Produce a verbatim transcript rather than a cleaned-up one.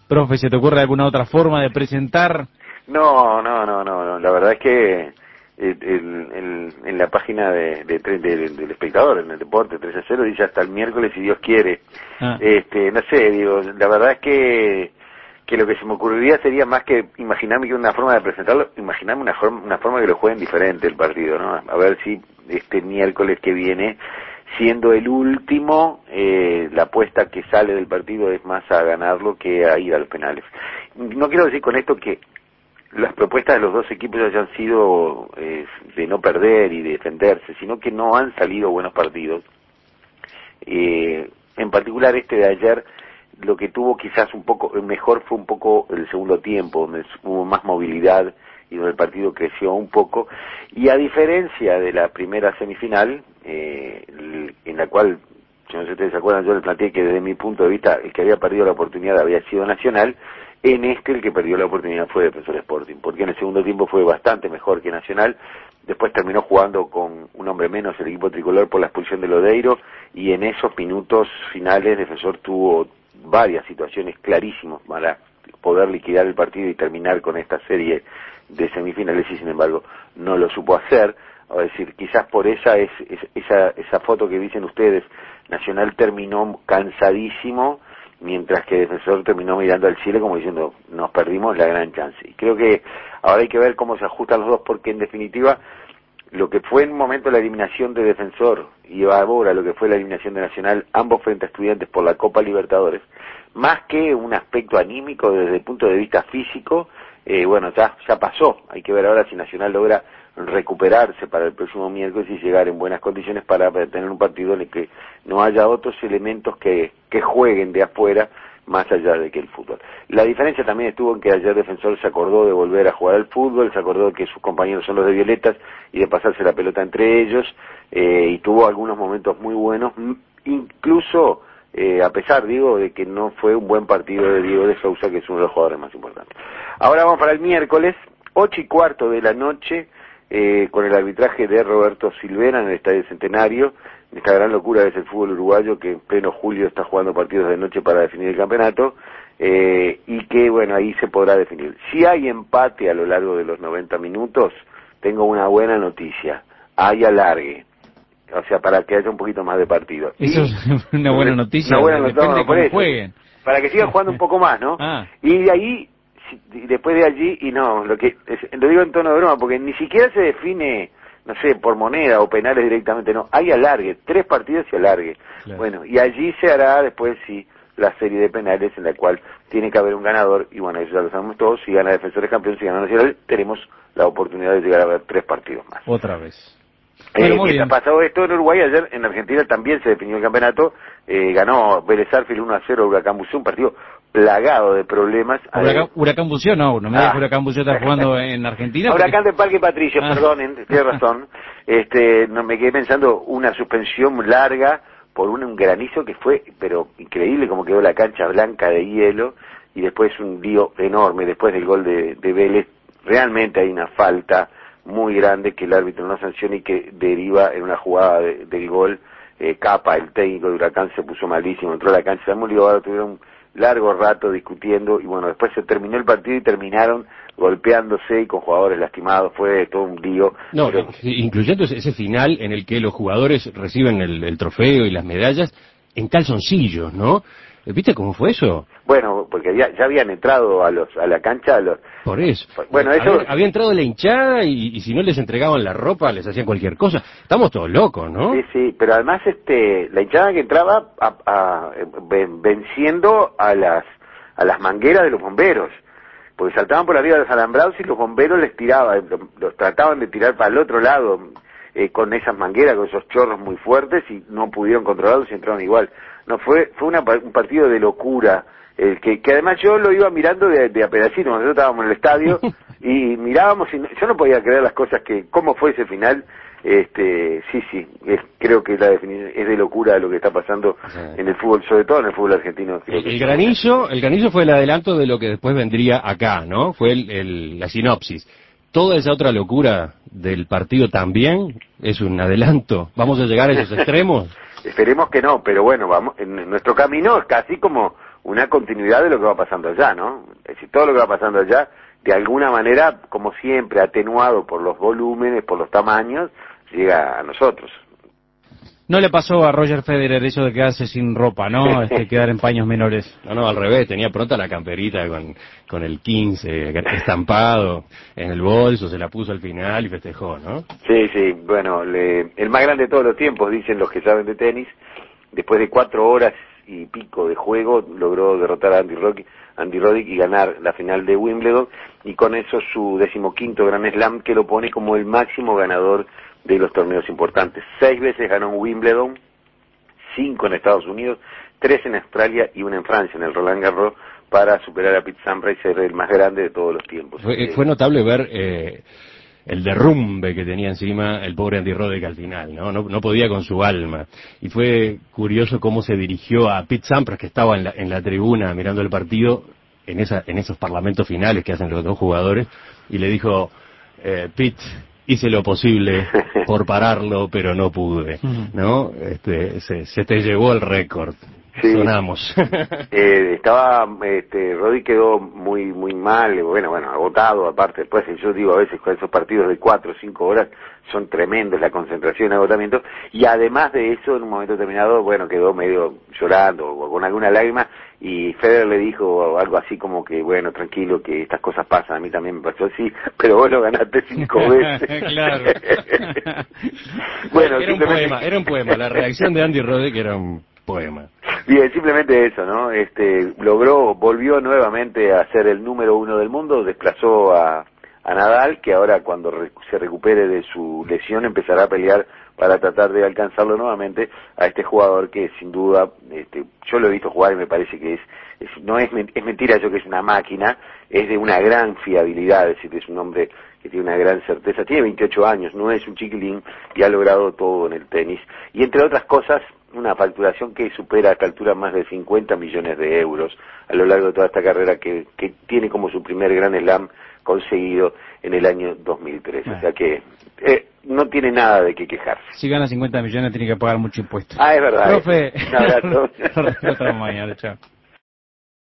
Profe, ¿se te ocurre alguna otra forma de presentar? No, no, no, no, no. La verdad es que el, el, el, en la página de, de, de, de, del espectador, en el deporte tres a cero, dice hasta el miércoles si Dios quiere. Ah. Este, no sé, digo, la verdad es que que lo que se me ocurriría sería más que imaginarme que una forma de presentarlo, imaginarme una forma, una forma que lo jueguen diferente el partido, ¿no? A ver si este miércoles que viene, siendo el último, eh, la apuesta que sale del partido es más a ganarlo que a ir a los penales. No quiero decir con esto que las propuestas de los dos equipos hayan sido eh, de no perder y de defenderse, sino que no han salido buenos partidos. Eh, en particular este de ayer, lo que tuvo quizás un poco mejor fue un poco el segundo tiempo, donde hubo más movilidad y donde el partido creció un poco, y a diferencia de la primera semifinal, eh, en la cual, yo no sé si ustedes se acuerdan, yo les planteé que desde mi punto de vista el que había perdido la oportunidad había sido Nacional. En este el que perdió la oportunidad fue Defensor Sporting, porque en el segundo tiempo fue bastante mejor que Nacional. Después terminó jugando con un hombre menos el equipo tricolor por la expulsión de Lodeiro, y en esos minutos finales Defensor tuvo varias situaciones clarísimas para poder liquidar el partido y terminar con esta serie de semifinales, y sin embargo no lo supo hacer. Es decir, quizás por esa es, es esa esa foto que dicen ustedes, Nacional terminó cansadísimo, mientras que Defensor terminó mirando al cielo como diciendo, nos perdimos la gran chance. Y creo que ahora hay que ver cómo se ajustan los dos, porque en definitiva lo que fue en un momento la eliminación de Defensor y ahora lo que fue la eliminación de Nacional, ambos frente a Estudiantes por la Copa Libertadores, más que un aspecto anímico desde el punto de vista físico, eh, bueno, ya ya pasó. Hay que ver ahora si Nacional logra recuperarse para el próximo miércoles y llegar en buenas condiciones para tener un partido en el que no haya otros elementos que, que jueguen de afuera más allá de que el fútbol. La diferencia también estuvo en que ayer Defensor se acordó de volver a jugar al fútbol, se acordó de que sus compañeros son los de Violetas y de pasarse la pelota entre ellos, eh, y tuvo algunos momentos muy buenos, incluso eh, a pesar, digo, de que no fue un buen partido de Diego de Sousa, que es uno de los jugadores más importantes. Ahora vamos para el miércoles, ocho y cuarto de la noche, eh, con el arbitraje de Roberto Silvera en el Estadio Centenario, esta gran locura es el fútbol uruguayo, que en pleno julio está jugando partidos de noche para definir el campeonato, eh, y que, bueno, ahí se podrá definir. Si hay empate a lo largo de los noventa minutos, tengo una buena noticia, hay alargue, o sea, para que haya un poquito más de partido. Eso y, es una buena noticia, una buena depende noticia, de cómo jueguen. Para que sigan jugando un poco más, ¿no? Ah. Y de ahí, y después de allí, y no, lo que es, lo digo en tono de broma, porque ni siquiera se define, no sé, por moneda o penales directamente, no, hay alargue, tres partidos y alargue. Claro. Bueno, y allí se hará después sí la serie de penales en la cual tiene que haber un ganador, y bueno, eso ya lo sabemos todos, si gana Defensores Campeón, si gana Nacional, tenemos la oportunidad de llegar a ver tres partidos más. Otra vez. Eh, bueno, mientras pasó esto en Uruguay, ayer en Argentina también se definió el campeonato, eh, ganó Vélez Sarsfield uno a cero a Huracán Buceo, un partido plagado de problemas. Huracán, Huracán Buceo no, no me digas ah. Huracán Buceo está jugando en Argentina. Huracán porque... de Parque Patricios, ah. perdonen, tienes razón. Este, no me quedé pensando, una suspensión larga por un, un granizo que fue, pero increíble como quedó la cancha blanca de hielo, y después un lío enorme después del gol de, de Vélez. Realmente hay una falta muy grande que el árbitro no sanciona y que deriva en una jugada de, del gol. eh, Capa, el técnico de Huracán, se puso malísimo, entró a la cancha, se ahora tuvieron un largo rato discutiendo, y bueno, después se terminó el partido y terminaron golpeándose y con jugadores lastimados, fue todo un lío. No, pero... incluyendo ese final en el que los jugadores reciben el, el trofeo y las medallas en calzoncillos, ¿no? ¿Viste cómo fue eso? Bueno, porque ya, ya habían entrado a los a la cancha a los... Por eso. Bueno, eso... Había, había entrado la hinchada y, y si no les entregaban la ropa, les hacían cualquier cosa. Estamos todos locos, ¿no? Sí, sí, pero además este la hinchada que entraba a, a, venciendo a las a las mangueras de los bomberos, porque saltaban por arriba de los alambrados y los bomberos les tiraban, los, los trataban de tirar para el otro lado eh, con esas mangueras, con esos chorros muy fuertes, y no pudieron controlarlos y entraron igual. No, fue fue una, un partido de locura, eh, que, que además yo lo iba mirando de, de a pedacitos. Nosotros estábamos en el estadio y mirábamos, y no, yo no podía creer las cosas que, cómo fue ese final. Este, sí, sí, es, creo que la definición es de locura lo que está pasando sí. en el fútbol, sobre todo en el fútbol argentino. El, el granizo, el granizo fue el adelanto de lo que después vendría acá, ¿no? Fue el, el, la sinopsis. Toda esa otra locura del partido también es un adelanto. ¿Vamos a llegar a esos extremos? Esperemos que no, pero bueno, vamos, en nuestro camino es casi como una continuidad de lo que va pasando allá, ¿no? Es decir, todo lo que va pasando allá, de alguna manera, como siempre, atenuado por los volúmenes, por los tamaños, llega a nosotros. No le pasó a Roger Federer eso de quedarse sin ropa, ¿no? Este, quedar en paños menores. No, no, al revés, tenía pronta la camperita con, con el quince estampado en el bolso, se la puso al final y festejó, ¿no? Sí, sí, bueno, le, el más grande de todos los tiempos, dicen los que saben de tenis, después de cuatro horas y pico de juego, logró derrotar a Andy Roddick, Andy Roddick y ganar la final de Wimbledon, y con eso su decimoquinto Grand Slam, que lo pone como el máximo ganador de los torneos importantes. Seis veces ganó en Wimbledon, cinco en Estados Unidos, tres en Australia y una en Francia, en el Roland Garros, para superar a Pete Sampras y ser el más grande de todos los tiempos. Fue, fue notable ver eh, el derrumbe que tenía encima el pobre Andy Roddick al final, ¿no? ¿no? No podía con su alma. Y fue curioso cómo se dirigió a Pete Sampras, que estaba en la, en la tribuna mirando el partido, en, esa, en esos parlamentos finales que hacen los dos jugadores, y le dijo, eh, Pete, hice lo posible por pararlo, pero no pude, ¿no? Este, se, se te llevó el récord. Sí. Sonamos. eh, estaba, este, Roddick quedó muy, muy mal, bueno, bueno, agotado, aparte, después, yo digo, a veces con esos partidos de cuatro o cinco horas, son tremendos la concentración y agotamiento, y además de eso, en un momento determinado, bueno, quedó medio llorando, o con alguna lágrima, y Federer le dijo algo así como que, bueno, tranquilo, que estas cosas pasan, a mí también me pasó así, pero vos lo ganaste cinco veces. Claro. Bueno, era un poema, era un poema, la reacción de Andy Roddick era un poema. Bien, simplemente eso, ¿no? Este, logró, volvió nuevamente a ser el número uno del mundo, desplazó a, a Nadal, que ahora cuando re, se recupere de su lesión empezará a pelear para tratar de alcanzarlo nuevamente a este jugador que sin duda, este, yo lo he visto jugar y me parece que es, es no es, es mentira yo que es una máquina, es de una gran fiabilidad, es decir, es un hombre que tiene una gran certeza, tiene veintiocho años, no es un chiquilín y ha logrado todo en el tenis, y entre otras cosas, una facturación que supera a esta altura más de cincuenta millones de euros a lo largo de toda esta carrera que, que tiene como su primer gran slam conseguido en el año dos mil tres. Bueno. O sea que eh, no tiene nada de qué quejarse. Si gana cincuenta millones tiene que pagar mucho impuesto. Ah, es verdad. Profe, Un abrazo. Otra mañana, chao.